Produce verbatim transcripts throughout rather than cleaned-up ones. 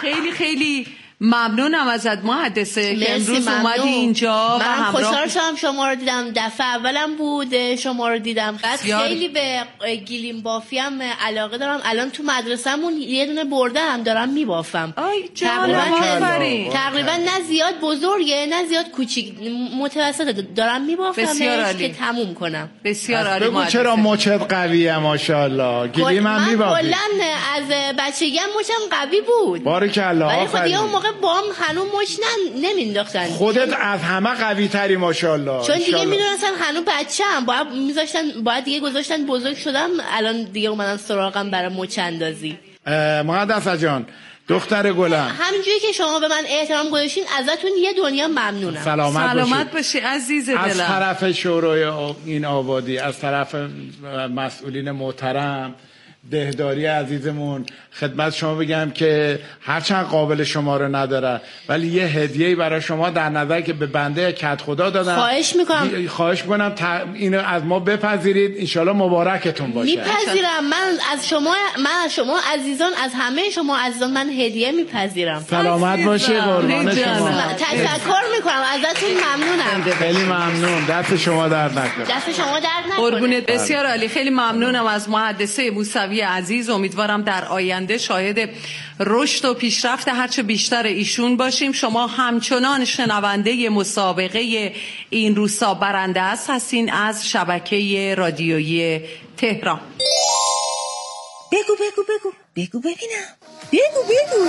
خیلی خیلی ممنونم ازت محدثه که امروز اومدی اینجا و همراه. من خوشحال شدم شما رو دیدم، دفعه اولم بود شما رو دیدم. بعد خیلی به گلیم بافی هم علاقه دارم. الان تو مدرسه‌مون یه دونه برده هم دارم میبافم. تقریبا تقریبا نه زیاد بزرگه نه زیاد کوچیک، متوسط دارم میبافمش که تموم کنم. بسیار عالی. بگو چرا مچت قویه ماشاءالله. گلیم هم میبافی. من کلا از بچگی هم مچم قوی بود. بارکالله. ولی خب دیگه اون موقع بام هنوز مچ نمینداختن. خودت از همه قوی تری ماشاءالله. چون دیگه میدونستن هنوز بچه‌ام، باید میذاشتن، باید دیگه گذاشتن بزرگ شدم. الان دیگه اومدن سراغم برای مچ اندازی. مقدسه جان، دختر گلم، همینجوری که شما به من احترام گذاشتین ازتون یه دنیا ممنونم. سلامت, سلامت باشی عزیز دلم. از طرف شورای این آبادی، از طرف مسئولین محترم، دهداری عزیزمون، خدمت شما بگم که هرچند قابل شما رو نداره ولی یه هدیه‌ای برای شما در نظر که به بنده کت خدا دادن. خواهش میکنم خواهش میکنم اینو از ما بپذیرید. انشالله مبارکتون باشه. میپذیرم. من از شما من از شما عزیزان، از همه شما عزیزان من هدیه میپذیرم. سلامت باشه قربان شما. تشکر میکنم ازتون، ممنونم. خیلی ممنون. دست شما درد نکنه. دست شما درد نکنه. قربونت. بسیار عالی. خیلی ممنونم از محدثه موسوی عزیز. امیدوارم در آینده شاهد رشد و پیشرفت هرچه بیشتر ایشون باشیم. شما همچنان شنونده مسابقه این روستا برنده است هستین از شبکه رادیویی تهران. بگو بگو بگو بگو ببینم. بگو بگو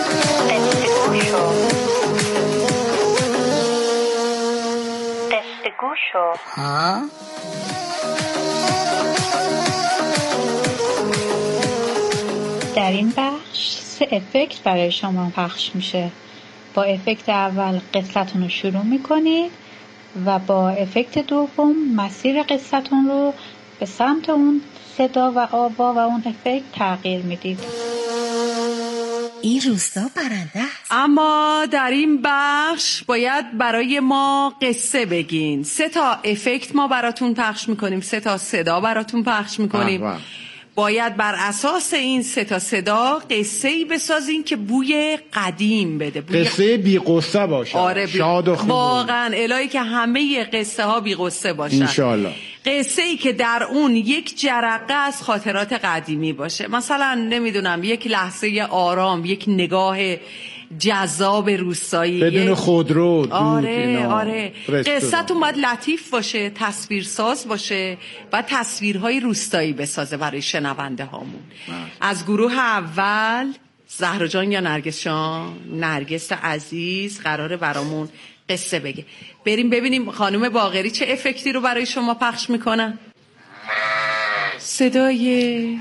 قصد گوشو. ها؟ در این بخش سه افکت برای شما پخش میشه. با افکت اول قصتون رو شروع میکنید و با افکت دوم مسیر قصتون رو به سمت اون صدا و آوا و اون افکت تغییر میدید. این روستا برنده است. اما در این بخش باید برای ما قصه بگین. سه تا افکت ما براتون پخش میکنیم، سه تا صدا براتون پخش میکنیم. آه باید بر اساس این سه تا صدا قصه‌ای بسازین که بوی قدیم بده. بوی قصه بی قصه باشه. آره بی... شاد و خوب. واقعا الهی که همه قصه ها بی قصه باشن. انشالله. قصه‌ای که در اون یک جرقه از خاطرات قدیمی باشه. مثلا نمیدونم یک لحظه آرام، یک نگاه جذاب روستایی، بدون خودرو. آره آره. قصه‌تون باید لطیف باشه، تصویرساز باشه و تصویرهای روستایی بسازه برای شنونده هامون. از گروه اول زهرا جان یا نرگس جان؟ نرگس عزیز قراره برامون قصه بگه. بریم ببینیم خانم باقری چه افکتی رو برای شما پخش میکنن. صدای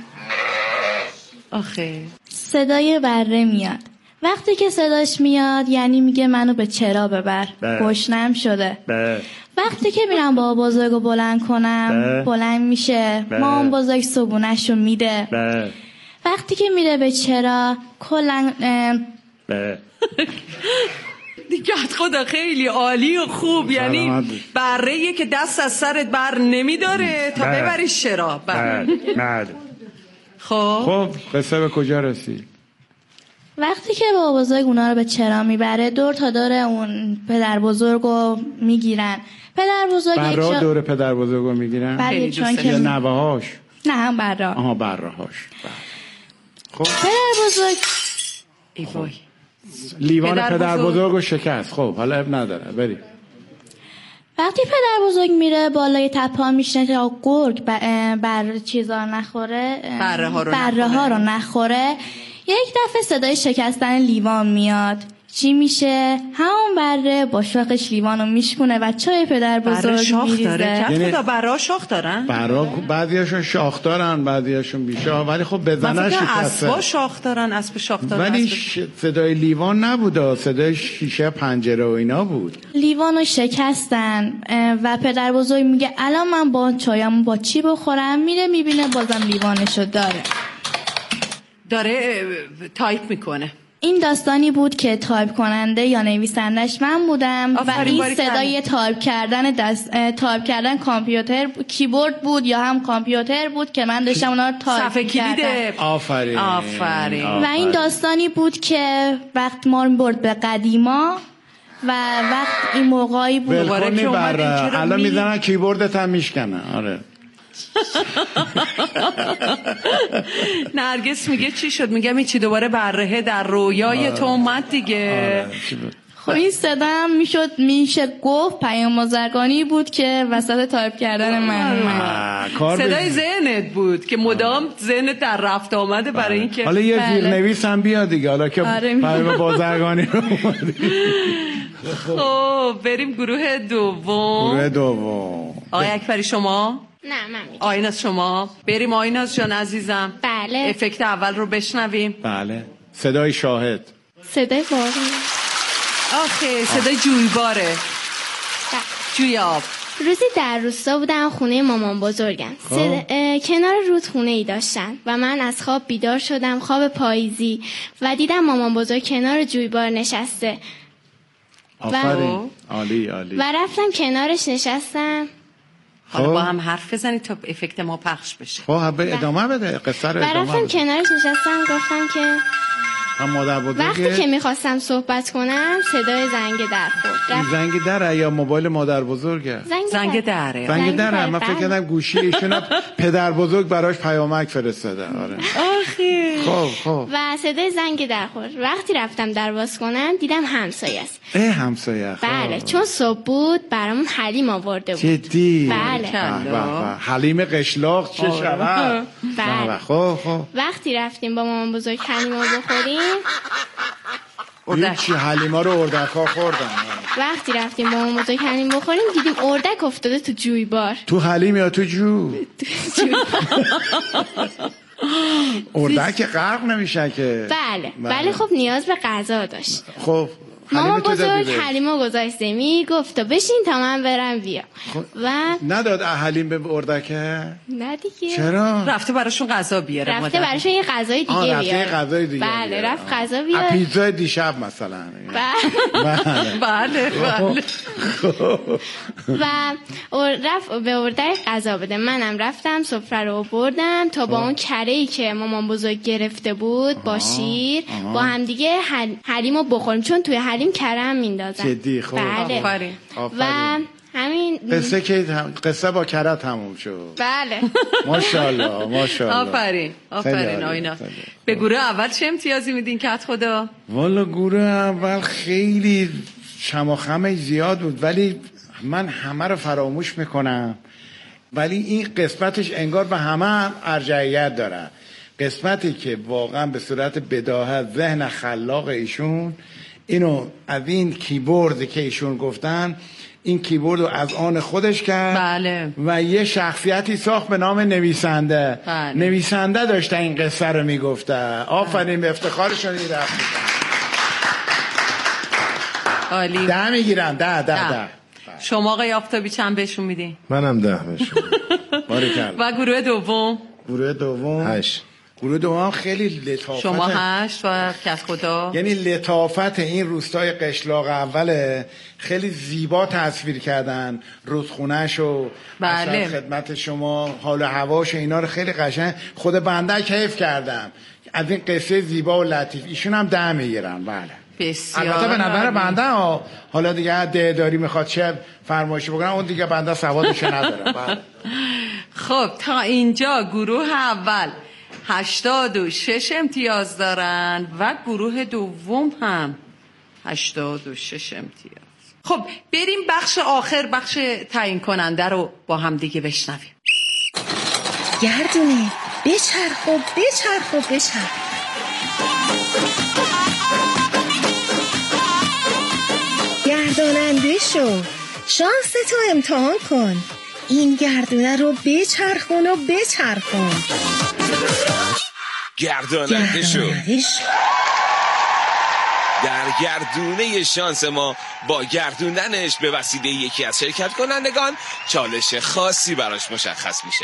آخه صدای بره میاد. وقتی که صداش میاد یعنی میگه منو به چرا ببر، گشنم شده. بله. وقتی که میرم بابا بزرگو بلند کنم بله. بلند میشه. بله. مام بزرگ صبونشو میده. بله. وقتی که میره به چرا کلن بله. دیگه خدا خیلی عالی و خوب. یعنی بره که دست از سرت بر نمیداره تا ببریش چرا. بله. بله. خب خب قصه به کجا رسید؟ وقتی که بابا بزرگ اونا رو به چرا میبره، دور تا دور اون پدر بزرگو میگیرن. پدر بزرگ برا دور پدر بزرگو میگیرن؟ بله چون که نوه هاش. نه هم برا. آها برا هاش. خب پدر بزرگ ای وای لیوان پدر, پدر بزرگو شکست. خب حالا اب نداره بریم. وقتی پدر بزرگ میره بالای تپه میشنه تا گرگ بر, بر چیزا نخوره، بره ها رو, بره ها رو نخوره. یک دفعه صدای شکستن لیوان میاد. چی میشه؟ همون بره با شاخش لیوانو میشکونه و چای پدر بزرگ میریزه. یعنی خدا برا شاخ دارن؟ برا بعضیاشون شاخ دارن، بعضیاشون بیشا، ولی خب بزنه شکسته. اسبا شاخ دارن، اسب شاخ دارن. ولی ش... صدای لیوان نبوده، صدای شیشه پنجره و اینا بود. لیوانو شکستن و پدر بزرگ میگه الان من با چایمو با چی بخورم؟ میره میبینه بازم لیوانشو داره. داره تایپ میکنه. این داستانی بود که تایپ کننده یا نویسندش من بودم و این صدای تایپ کردن دست تایپ کردن کامپیوتر کیبورد بود یا هم کامپیوتر بود که من داشتم اونا رو تایپ می‌کردم. آفرین. آفرین. و این داستانی بود که وقت ما رو برد به قدیما و وقت این موقعی بود دوباره که اومدین الان میزنن کیبوردت هم میشکنن. آره. نرگس میگه چی شد؟ میگم این چی دوباره برهه در رویای تو اومد دیگه. خب این صدا هم میشد میشه گفت پیام بازرگانی بود که وسط تایپ کردن من اومد. صدای ذهنت بود که مدام ذهنت در رفت آمده برای اینکه حالا یه زیرنویس هم بیا دیگه حالا که پیام بازرگانی رو اومدی. خب بریم گروه دوم. گروه دوم آقای اکبری شما؟ نه من میگم. آیناز شما؟ بریم آیناز جان عزیزم. بله. افکت اول رو بشنویم. بله. صدای شاهد. صدای واقعی. آخه صدای جویباره. جویاب. روزی در روستا بودم خونه مامان بزرگم. کنار رودخونه ای داشتن و من از خواب بیدار شدم، خواب پاییزی، و دیدم مامان بزرگ کنار جویبار نشسته. آفرین. عالی عالی. و رفتم کنارش نشستم. حالا با هم حرف بزنید تا افکت ما پخش بشه. خب ادامه بده قصه رو ادامه بده. و رفتم کنارش نشستم گفتم که مادر بزرگه وقتی که میخواستم صحبت کنم صدای زنگ در خورد. زنگ دره یا موبایل مادر بزرگه؟ زنگ, زنگ دره. زنگ دره. من فکر کردم گوشی ایشون پدر بزرگ براش پیامک فرستاده. آره. آخه. خب خب. و صدای زنگ در خورد. وقتی رفتم در باز کنم دیدم همسایه است. اه همسایه. بله چون صبح بود برامون حلیم آورده بود. جدی؟ بله. حلیم قشلاق چه شود؟ بله. خب خب. وقتی رفتیم با مامان بزرگ حلیم رو بخوریم هیچی حلیما رو اردک‌ها خوردن. وقتی رفتیم با مامان بزرگ حلیم بخوریم دیدیم اردک افتاده تو جویبار. تو حلیم یا تو جو؟ اردک غرق نمیشه که. بله بله. خب نیاز به غذا داشت. خب مامان بزرگ حلیمو گذاشت زمین گفت بشین تا من برم بیا. و نداد حلیم به اردکه؟ نه دیگه. چرا؟ رفته براشون غذا بیاره. رفته براشون یه غذای دیگه بیاره. رفته یه غذای دیگه. بله رفت غذا بیاره. پیتزای دیشب مثلا. بله بله بله. و رفت به اردک غذا بده. منم رفتم سفره رو بردم تا با اون کره‌ای که مامان بزرگ گرفته بود با شیر با هم دیگه حلیمو بخوریم چون توی حلیم کرم میندازن. جدی. خب بله. و همین قصه که قصه با کره تموم شد. بله. ماشاءالله ماشاءالله. آفرین آفرین. آینا به گروه اول چه امتیازی میدین کت خدا؟ والا گروه اول خیلی شماخمه زیاد بود ولی من همه رو فراموش میکنم، ولی این قسمتش انگار به همه هم ارجحیت داره. قسمتی که واقعا به صورت بداهت ذهن خلاق ایشون اینو از این کیبورد که ایشون گفتن این کیبورد رو از آن خودش کرد. بله. و یه شخصیتی ساخت به نام نویسنده. بله. نویسنده داشته این قصه رو میگفته. آفرین. به افتخارشون این رفت. عالی. ده میگیرم. ده ده ده. شما آقای آفتابی چند بهشون میدین؟ منم ده بهشون. باریکلا. و گروه دوم؟ گروه دوم هشت. گروه دوم خیلی لطافت. شما هشت و کس خدا؟ یعنی لطافت این روستای قشلاق اوله خیلی زیبا تصویر کردن. رودخونه‌ش و بله. خدمت شما حال و هواش اینا رو خیلی قشنگ خود بنده کیف کردم از این قصه زیبا و لطیف. ایشون هم ده میگیرن. بله بسیار. البته به نظر بنده ها حالا دیگه ده داری میخواد چه فرمایشی بکنم اون دیگه بنده سوادش نداره. بله. خب تا اینجا گروه اول هشتاد و شش امتیاز دارن و گروه دوم هم هشتاد و شش امتیاز. خب بریم بخش آخر، بخش تعیین کننده رو با هم دیگه بشنویم. گردونه بچرخ و بچرخ و بچرخ. گرداننده شو، شانس تو امتحان کن. این گردونه رو بچرخون و بچرخون. گرداننده شو. در گردونه شانس ما با گردوندنش به وسیله یکی از شرکت کنندگان چالش خاصی براش مشخص میشه.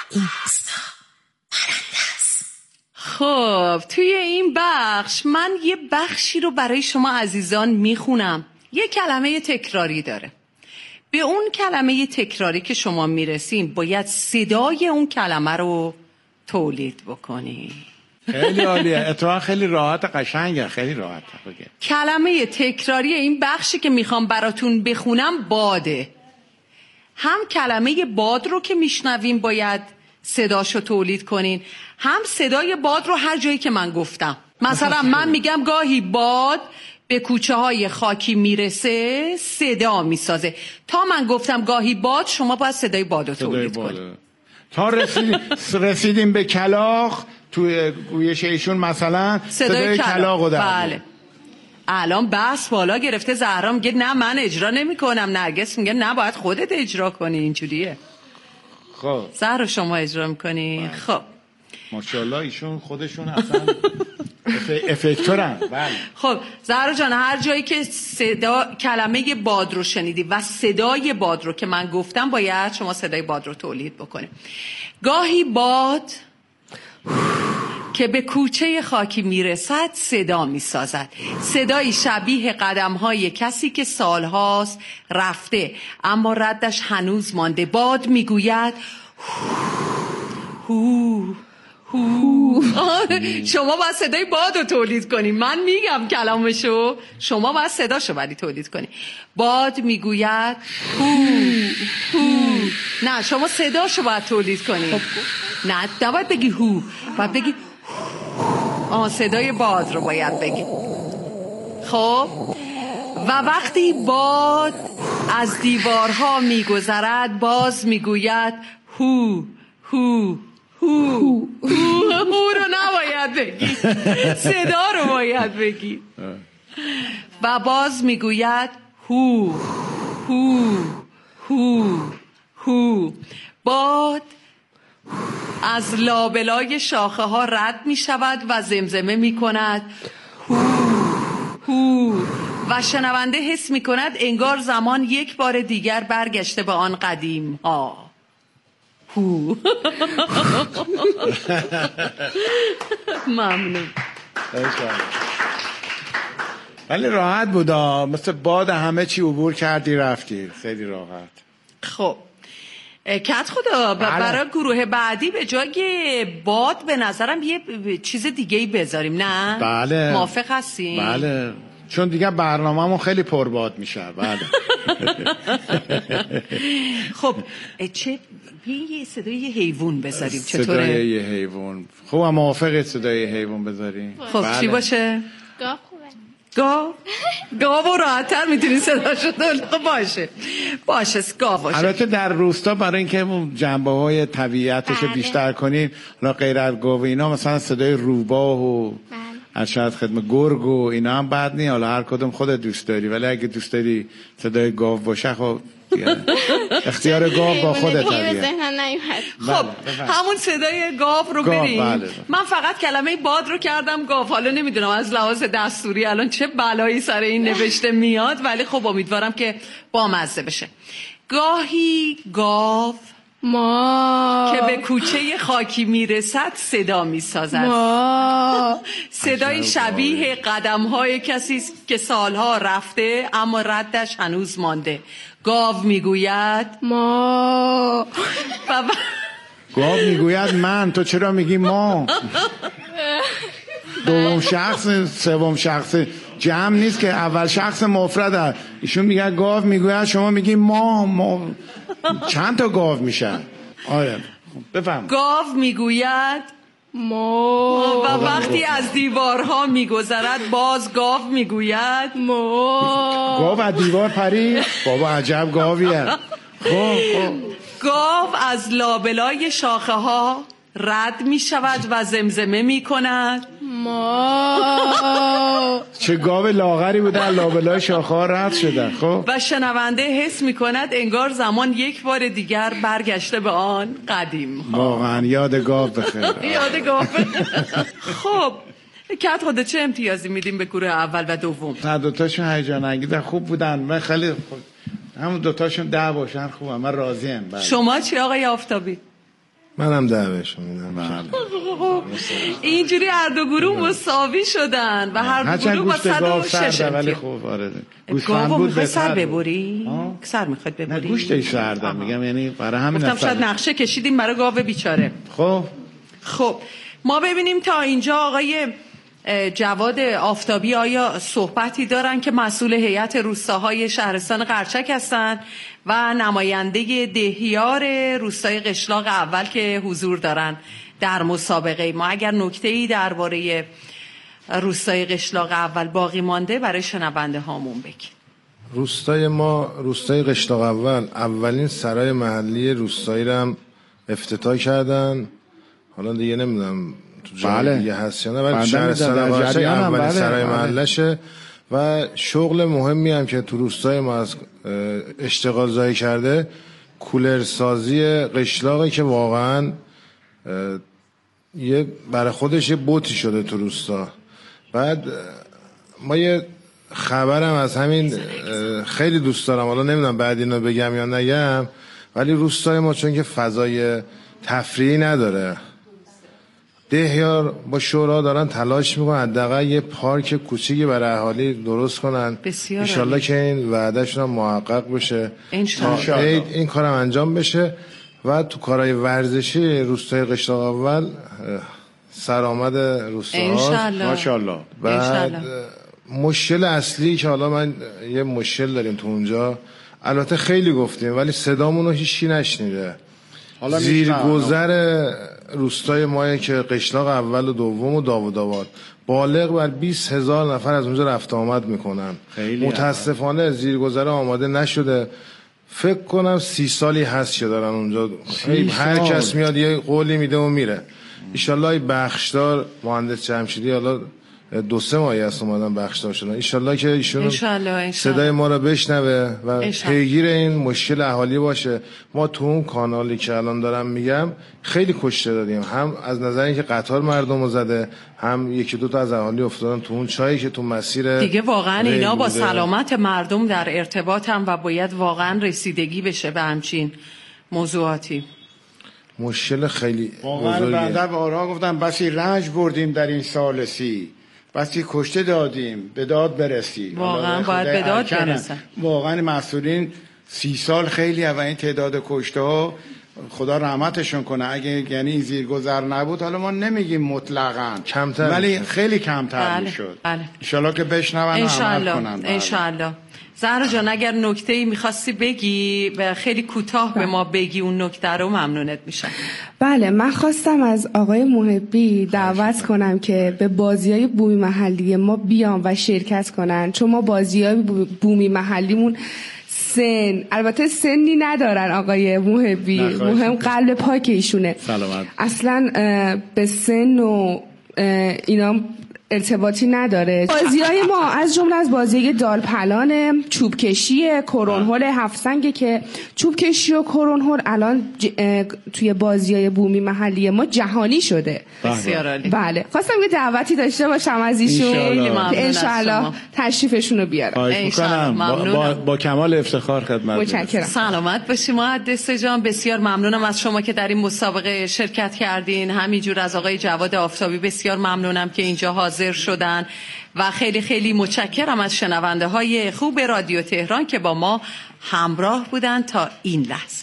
این روستا پرنده است. خب توی این بخش من یه بخشی رو برای شما عزیزان میخونم. یه کلمه تکراری داره. به اون کلمه تکراری که شما میرسین باید صدای اون کلمه رو تولید بکنی. خیلی عالیه. اتفاقا خیلی راحت قشنگه. خیلی راحت بگه. کلمه تکراری این بخشی که میخوام براتون بخونم باده. هم کلمه باد رو که میشنویم باید صداشو تولید کنین، هم صدای باد رو هر جایی که من گفتم. مثلا من میگم گاهی باد به کوچه های خاکی میرسه صدا میسازه. تا من گفتم گاهی باد، شما باید صدای باد رو تولید کنید. تا رسیدیم, رسیدیم به کلاغ، توی گویش ایشون مثلا صدای, صدای کلاغ رو در بله. الان بحث بالا گرفته. زهرا میگه نه من اجرا نمی کنم، نرگس میگه نه باید خودت اجرا کنی. اینجوریه. خب زهرا شما اجرا میکنی. خب ماشاءالله ایشون خودشون اصلا افکتورن. بله. خب زهرا جان، هر جایی که صدا کلمه باد رو شنیدی و صدای باد رو که من گفتم باید شما صدای باد رو تولید بکنی. گاهی باد که به کوچه خاکی میرسد صدا میسازد، صدایی شبیه قدم‌های کسی که سالهاست رفته اما ردش هنوز مانده. باد میگوید هو هو. شما باید صدای باد رو تولید کنی. من میگم کلامشو، شما باید صداشو ولی تولید کنی. باد میگوید هو هو. نه شما صداشو باید تولید کنی. نه نباید بگی هو، باید بگی آه. صدای باد رو باید بگی. خب و وقتی باد از دیوارها میگذرد باز میگوید هو هو هو هو. هو رو نباید بگی، صدا رو باید بگی. و باز میگوید هو هو هو هو. باد از لابلای شاخه ها رد می شود و زمزمه می کند هو هو. و شنونده حس می کند انگار زمان یک بار دیگر برگشته به آن قدیم ها. هو. ممنون. ولی راحت بودا، مثل باد همه چی عبور کردی رفتی. خیلی راحت. خب کت خدا برای گروه بعدی به جای باد به نظرم یه چیز دیگه ای بذاریم. نه بله موافق هستیم؟ بله چون دیگه برنامه‌مون خیلی پرباد میشه. بله. خب چه یه صدای یه حیوان بذاریم؟ چطوره صدای یه حیوان؟ خب هم موافقه صدای حیوان بذاریم؟ خب بله. چی باشه؟ گاه خوبه. گاو؟ گاو راحت‌تر میتونی صداشو تولید. باشه باشه گاو باشه. البته در روستا برای اینکه جنبه‌های طبیعتش بیشتر کنیم، حالا غیر از گاو اینا مثلا صدای روباه و ارشد خدمت گرگ و اینا هم بد نی. حالا هر کدوم خودت دوست داری، ولی اگه دوست داری صدای گاو باشه خب اختیار گاو با خودت دیگه. خب همون صدای گاو رو بریم. بله. من فقط کلمه باد رو کردم گاو. حالا نمیدونم از لحاظ دستوری الان چه بلایی سر این نوشته میاد، ولی خب امیدوارم که بامزه بشه. گاهی گاو ما که به کوچه خاکی میرسد صدا میسازد. ما صدای شبیه قدم‌های کسی که سالها رفته اما ردش هنوز مانده. گاو میگوید ما. گاو میگوید من. تو چرا میگی ما؟ دوم شخص سوم شخص جمع نیست که، اول شخص مفرده. ایشون میگه گاو میگوید، شما میگی ما. ما چند تا گاو میشن؟ آره بفهم. گاو میگوید ما. و وقتی از دیوارها میگذرد باز گاو میگوید ما. گاو از دیوار پرید؟ بابا عجب گاویه. خب خب گاو از لابلای شاخه ها رد می شود و زمزمه می کند ما. چه گاو لاغری بوده لابلای شاخه ها رد شده. خب و شنونده حس می کند انگار زمان یک بار دیگر برگشته به آن قدیم ها. واقعا یاد گاو بخیر. یاد گاو بخیر. خب کت خدا چه امتیازی میدیم به گروه اول و دوم؟ نه دوتاشون هیجان انگیز خوب بودن. من خیلی خوب. همون دوتاشون ده باشن خوبه. من راضیم. شما چی آقای آفتابی؟ منم ده بهشون میدم. اینجوری هر دو گروه مساوی شدن و هر دو گروه با صد و شش ولی خوب آره. گاو میخوای سر ببری؟ سر میخواد ببری؟ نه گوشتش سردم میگم، یعنی برای همین گفتم شاید نقشه کشیدیم برای گاو بیچاره. خب خب ما ببینیم تا اینجا آقای جواد آفتابی آیا صحبتی دارن که مسئول هیئت روستاهای شهرستان قرچک هستن و نماینده دهیار روستای قشلاق اول که حضور دارن در مسابقه ما. اگر نکته‌ای درباره روستای قشلاق اول باقی مانده برای شنونده هامون بگید. روستای ما، روستای قشلاق اول، اولین سرای محلی روستایی رو هم افتتاح کردن. حالا دیگه نمیدونم تو جای بله. دیگه هست یا نه، ولی شهرستان قشلاق اولین بله. سرای بله. محلشه و شغل مهمی هم که تو روستای ما از اشتغال زایی کرده کولرسازی قشلاقی که واقعا یه برای خودش یه بوتی شده تو روستا. بعد ما یه خبرم از همین خیلی دوست دارم، حالا نمیدونم بعد اینو بگم یا نگم، ولی روستای ما چون که فضای تفریحی نداره، دهیار با شورا دارن تلاش میکنن حداقل یه پارک کوچیکی برای اهالی درست کنن. بسیار انشالله که این وعدهشون هم محقق بشه، انشالله این کارم انجام بشه و تو کارهای ورزشی روستای قشلاق اول سرآمد روستاهاست ماشاءالله. بعد مشکل اصلی که حالا من یه مشکل داریم تو اونجا، البته خیلی گفتیم ولی صدامون رو هیچی نشنیده. زیرگذر روستای ما که قشلاق اول و دوم و داوودآباد بالغ بر بیست هزار نفر از اونجا رفت آمد میکنن. متاسفانه زیرگذر آماده نشده. فکر کنم سی سالی هست که دارن اونجا، هر کس میاد یه قولی میده و میره. ایشالله بخشدار مهندس جمشیدی حالا دو سه ماهی هست اومدن بخشدار شدن، ایشالله که ایشون صدای ما رو بشنوه و پیگیر این مشکل اهالی باشه. ما تو اون کانالی که الان دارم میگم خیلی کشته دادیم، هم از نظر اینکه قطار مردم رو زده، هم یکی دو تا از اهالی افتادن تو اون چایی که تو مسیر دیگه. واقعا اینا با سلامت مردم در ارتباط هم و باید واقعا رسیدگی بشه به همچین موضوعاتی. مشکل خیلی واقعا بنده به آرا گفتم بسی رنج بردیم در این سال سی، بسی کشته دادیم، به داد برسی. واقعا باید به داد برسن. واقعا مسئولین سی سال خیلی و این تعداد کشته ها خدا رحمتشون کنه. اگه یعنی زیرگذر نبود حالا ما نمیگیم مطلقاً کمتر، ولی خیلی کمتر میشد. بله. انشالله که بشنون و عمل کنن. انشالله. زهرا جان اگر نکته‌ای می‌خواستی بگی و خیلی کوتاه به ما بگی اون نکته رو ممنونت میشم. بله، من خواستم از آقای محبی دعوت کنم که به بازی‌های بومی محلی ما بیان و شرکت کنن، چون ما بازی‌های بومی محلیمون سن البته سنی ندارن آقای محبی، مهم قلب پاک ایشونه. سلامت. اصلا به سن و اینا ارتباطی نداره. بازی‌های ما از جمله از بازی دال پلان، چوب کشی، کرونهول هفت سنگ که چوب کشی و کرونهول الان ج... توی بازی‌های بومی محلی ما جهانی شده. بسیار عالی. بله، خواستم یه دعوتی داشته باشم از ایشون که انشالله تشریفشون رو بیارم. انشالله. با, با, با کمال افتخار خدمت. متشکرم. سلامت باشی مهندس جان. بسیار ممنونم از شما که در این مسابقه شرکت کردین. همینجور از آقای جواد آفتابی بسیار ممنونم که اینجا حاضر شدن و خیلی خیلی متشکرم از شنونده های خوب رادیو تهران که با ما همراه بودن تا این لحظه.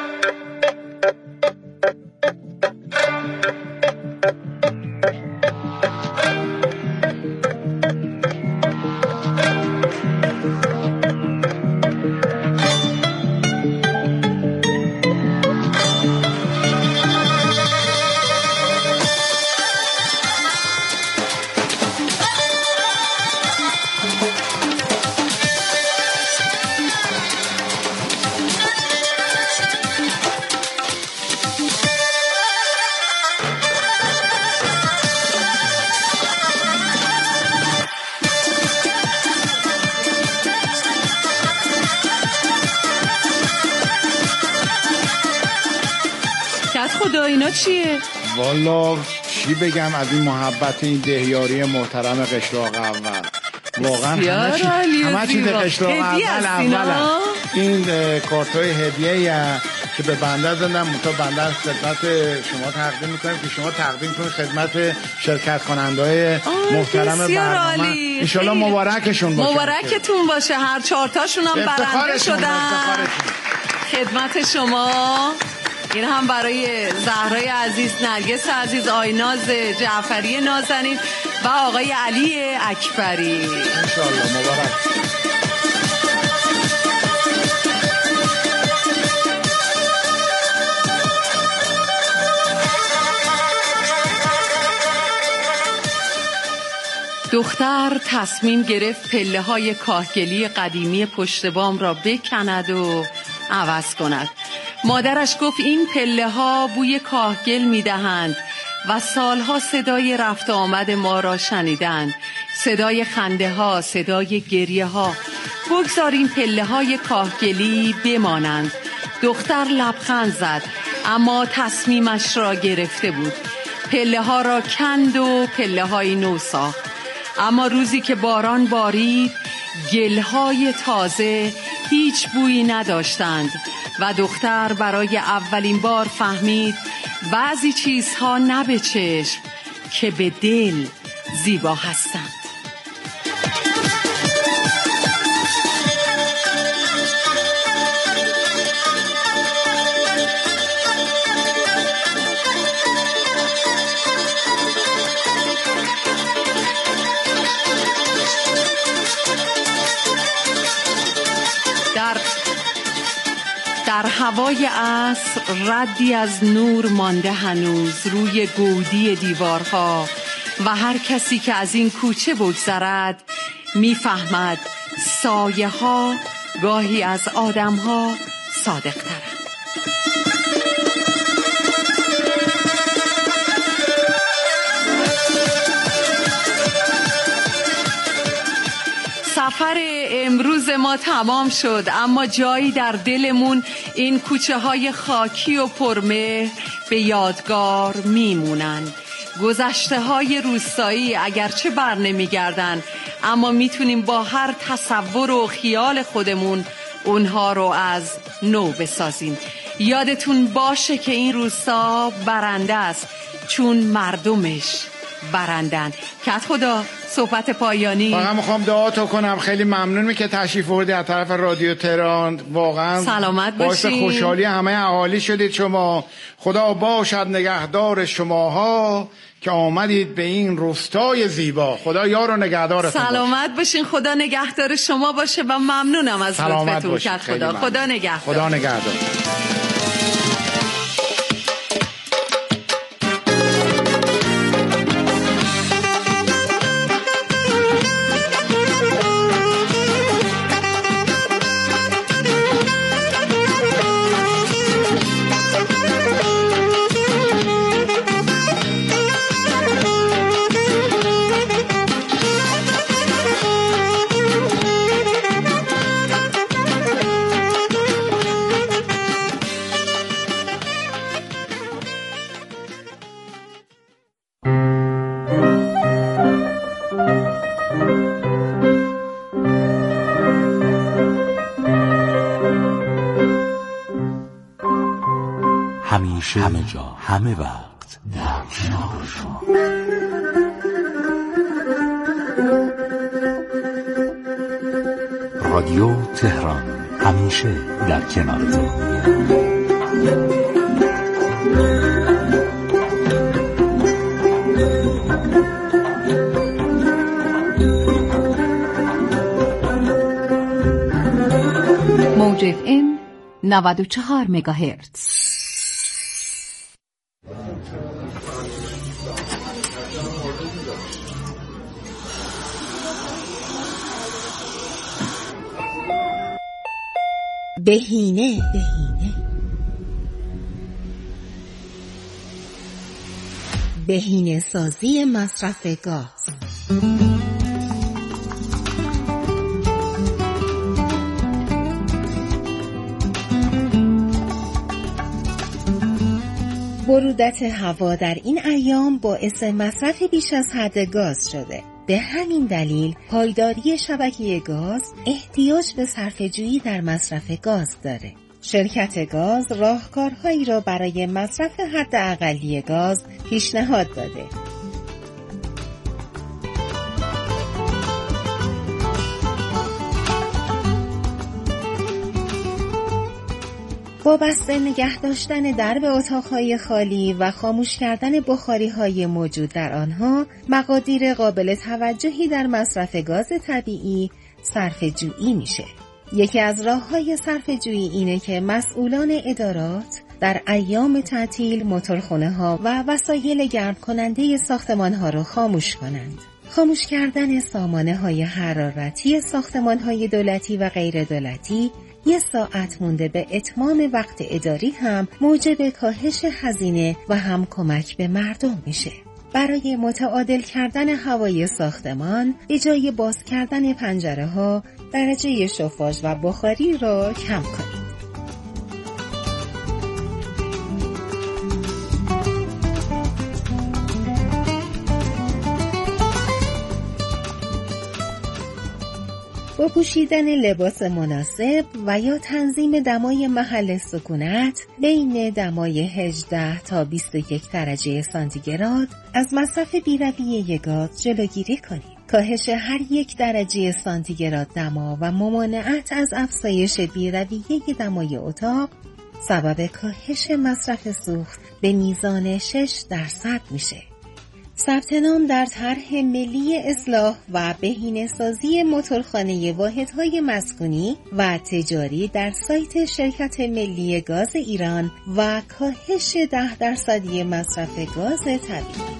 اینا چیه؟ والا چی بگم از این محبت این دهیاری محترم قشلاق اول. واقعا همه چیز قشلاق اول اول این کارتای هدیه که به بنده زدن منتها بنده خدمت شما تقدیم میکنیم که شما تقدیم کنید خدمت شرکت کننده محترم برنامه. انشالله مبارکشون باشه. مبارکتون باشه. هر چهارتاشون هم برنده شدن. خدمت شما. این هم برای زهرای عزیز، نرگس عزیز، آیناز جعفری نازنین و آقای علی اکبری. انشالله مبارک. دختر تصمیم گرفت پله های کاهگلی قدیمی پشت بام را بکند و عوض کند. مادرش گفت این پله ها بوی کاهگل می دهند و سالها صدای رفت آمد ما را شنیدند، صدای خنده ها، صدای گریه ها. بگذار این پله های کاهگلی بمانند. دختر لبخند زد اما تصمیمش را گرفته بود. پله ها را کند و پله های نو ساخت. اما روزی که باران بارید گلهای تازه هیچ بویی نداشتند و دختر برای اولین بار فهمید بعضی چیزها نه به چشم که به دل زیبا هستند. در هوای عصر ردی از نور مانده هنوز روی گودی دیوارها و هر کسی که از این کوچه بگذرد میفهمد سایه ها گاهی از آدم ها صادق ترند. سفر امروز ما تمام شد اما جایی در دلمون این کوچه های خاکی و پرمهر به یادگار میمونن. گذشته های روستایی اگرچه بر نمیگردن اما میتونیم با هر تصور و خیال خودمون اونها رو از نو بسازیم. یادتون باشه که این روستا برنده است چون مردمش برندن. کت خدا صحبت پایانی. واقعا میخوام دعاتو کنم. خیلی ممنونم که تشریف آوردی از طرف رادیو تهران. واقعا سلامت باعث باشین. خوشحالی همه اهالی شدید شما. خدا باشد نگهدار شماها که آمدید به این روستای زیبا. خدا یار و نگهدارتون باشه. سلامت باشین. خدا نگهدار شما باشه و ممنونم از لطفتون. کت خدا. خدا نگهدار. خدا نگهدار. همیشه همه جا همه وقت در کنار شما. رادیو تهران همیشه در کنارتون. موج اف ام نود و چهار مگاهرتز. بهینه بهینه سازی مصرف گاز. برودت هوا در این ایام باعث مصرف بیش از حد گاز شده. به همین دلیل پایداری شبکه گاز احتیاج به صرفه‌جویی در مصرف گاز داره. شرکت گاز راهکارهایی را برای مصرف حداقلی گاز پیشنهاد داده. با بسته نگه داشتن درب اتاقهای خالی و خاموش کردن بخاریهای موجود در آنها، مقادیر قابل توجهی در مصرف گاز طبیعی صرفه جویی میشه. یکی از راه‌های صرفه جویی اینه که مسئولان ادارات در ایام تعطیل موتورخانه‌ها و وسایل گرم کننده ساختمان‌ها را خاموش کنند. خاموش کردن سامانه‌های حرارتی ساختمان‌های دولتی و غیر دولتی یه ساعت مونده به اتمام وقت اداری هم موجب کاهش هزینه و هم کمک به مردم میشه. برای متعادل کردن هوای ساختمان به جای باز کردن پنجره ها درجه شوفاژ و بخاری را کم کنید. با پوشیدن لباس مناسب و یا تنظیم دمای محل سکونت بین دمای هجده تا بیست و یک درجه سانتیگراد از مصرف بی‌رویه گاز جلوگیری کنید. کاهش هر یک درجه سانتیگراد دما و ممانعت از افزایش بی‌رویه دمای اتاق سبب کاهش مصرف سوخت به میزان شش درصد میشه. ثبت نام در طرح ملی اصلاح و بهینه‌سازی موتورخانه واحدهای مسکونی و تجاری در سایت شرکت ملی گاز ایران و کاهش ده درصدی مصرف گاز طبیعی.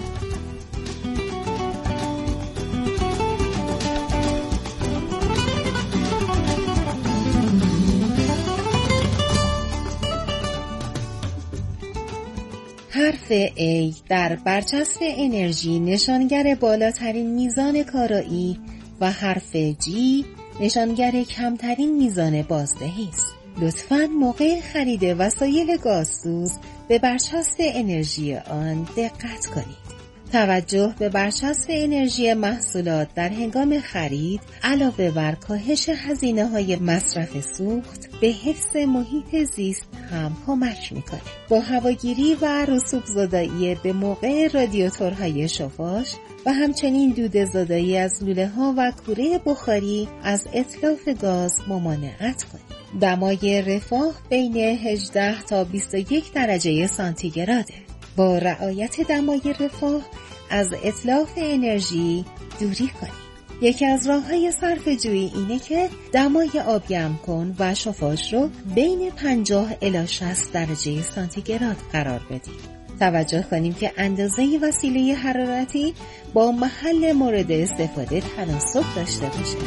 حرف A در برچسب انرژی نشانگر بالاترین میزان کارایی و حرف G نشانگر کمترین میزان بازدهی است. لطفاً موقع خرید وسایل گازسوز به برچسب انرژی آن دقت کنید. توجه به برچسب انرژی محصولات در هنگام خرید علاوه بر کاهش هزینه‌های مصرف سوخت به حفظ محیط زیست هم کمک می‌کنه. با هواگیری و رسوب زدایی به موقع رادیاتورهای شوفاژ و همچنین دود زدایی از لوله‌ها و کوره بخاری از اتلاف گاز ممانعت کنید. دمای رفاه بین هجده تا بیست و یک درجه سانتیگراده. با رعایت دمای رفاه از اتلاف انرژی دوری کنید. یکی از راه‌های صرفه‌جویی اینه که دمای آب گرم کن و شوفاژ رو بین پنجاه الی شصت درجه سانتیگراد قرار بدید. توجه کنیم که اندازه وسیله حرارتی با محل مورد استفاده تناسب داشته باشه.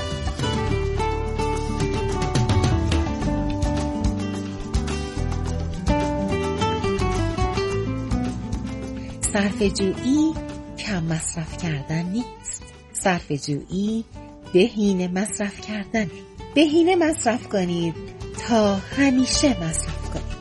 صرفه‌جویی کم مصرف کردن نیست. صرفه‌جویی بهینه مصرف کردنه. بهینه مصرف کنید تا همیشه مصرف کنید.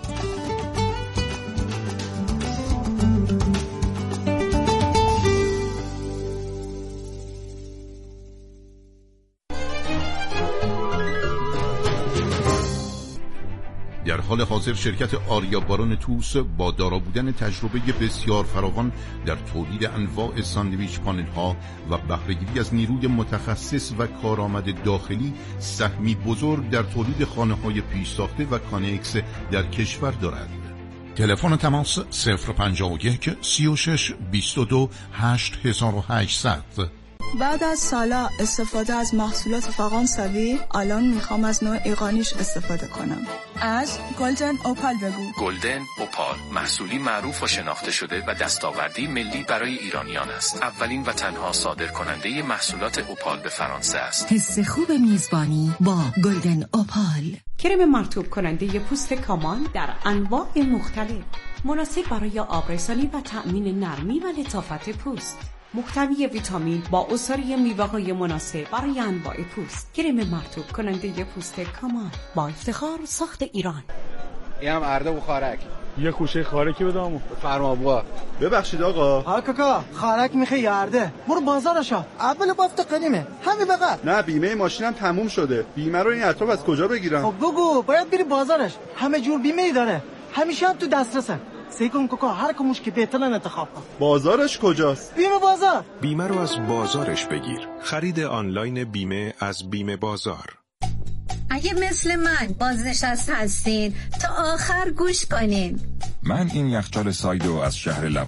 در حال حاضر شرکت آریا باران توس با دارا بودن تجربه بسیار فراوان در تولید انواع ساندویچ پانل ها و بهره‌گیری از نیروی متخصص و کارآمد داخلی سهمی بزرگ در تولید خانه های پیش ساخته و کانکس در کشور دارد. تلفن تماس صفر پنجاه و یک سی و شش بیست و دو هشت هزار و هشتصد. بعد از سالا استفاده از محصولات فرانسوی الان میخوام از نوع ایرانیش استفاده کنم. از گلدن اوپال بگو. گلدن اوپال محصولی معروف و شناخته شده و دستاوردی ملی برای ایرانیان است. اولین و تنها صادر کننده محصولات اوپال به فرانسه است. حس خوب میزبانی با گلدن اوپال. کرم مرطوب کننده پوست کامان در انواع مختلف، مناسب برای آبرسانی و تأمین نرمی و لطافت پوست. محتوی ویتامین با عصاره میوه‌های مناسب برای انواع پوست. کرم مرطوب کننده پوست کامان با افتخار ساخت ایران. این هم ارده بخارک. یه خوشه خارکی بدم. فرما بوا. ببخشید آقا. ها کاکا خارک میخه یارده. برو بازارشا. اول بافت قدیمه. همین بقى. نه بیمه ماشینم تموم شده. بیمه رو این اطراف از کجا بگیرم؟ خب بگو باید بری بازارش. همه جور بیمه ای داره. همیشه هم تو دسترسه. سیکن کوکا هر کموش که بهترن انتخاب کن. بازارش کجاست؟ بیمه بازار. بیمه رو از بازارش بگیر. خرید آنلاین بیمه از بیمه بازار. اگه مثل من بازنشسته هستین تا آخر گوش کنین. من این یخچال سایدو از شهر لوان